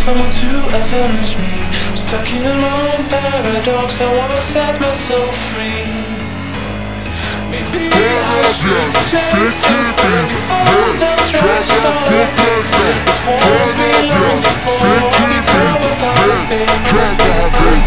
someone to avenge me. Stuck in my own paradox, I wanna set myself free. Maybe I should change something before the track starts. It warned me long before I become a puppet.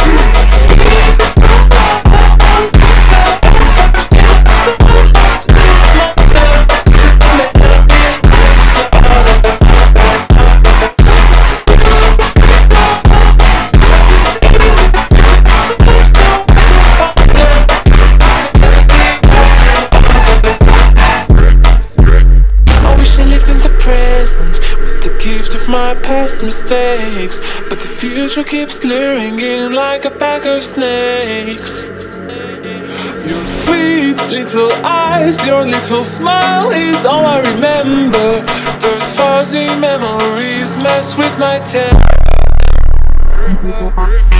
My past mistakes, but the future keeps luring in like a pack of snakes. Your sweet little eyes, your little smile is all I remember. Those fuzzy memories mess with my temper.